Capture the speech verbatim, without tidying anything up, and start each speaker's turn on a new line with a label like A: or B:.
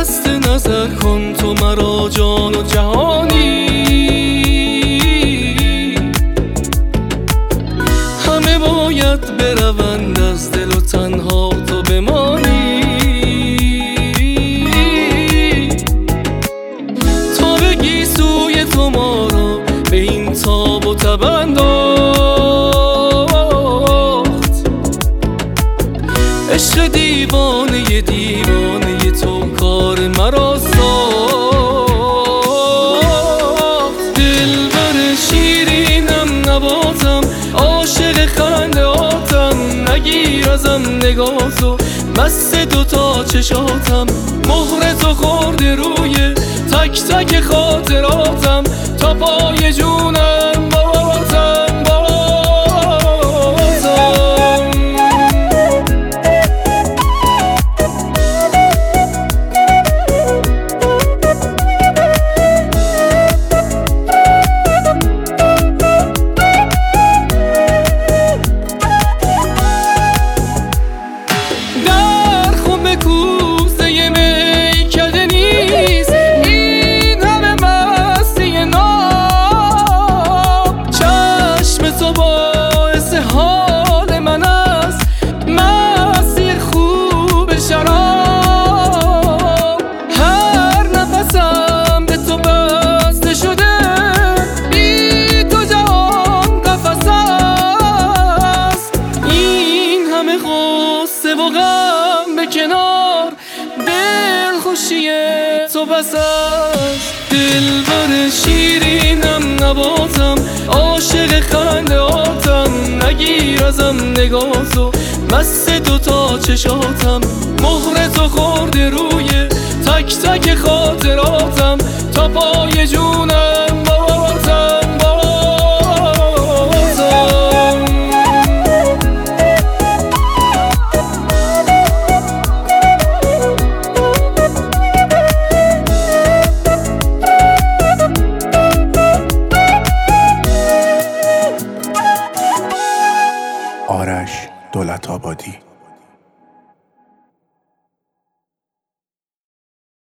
A: مست نظر کن تو مرا جان و جهانی، همه باید بروند از دل و تنها تو بمانی. تا بگی سوی تو ما را به این تاب و تب انداخت، عشق دیوانه دیوانه تو کار مرا ساخت. دلبر شیرینم نباتم، عاشق خنده آتم، نگیر ازم نگاهتو مست دوتا چشاتم. مهر تو خورده روی تک تک خاطراتم، تا پای جونم بازم بازم. در خم کوزه میکده نیست این همه مستی ناب، چشم تو باعث حال من است، مستی خوب شراب. هر نفسم به تو بسته شده، بی تو جهان قفس است. این همه غصه و غم به کنار، دلخوشی تو بس است. دلبر شیرینم نباتم، عاشق خنده آتم، نگیر ازم نگاهتو مست دوتا چشاتم. مهر تو خورده روی تک تک خاطراتم، تا پای جونم بازم بازم.
B: آرش دولت‌آبادی.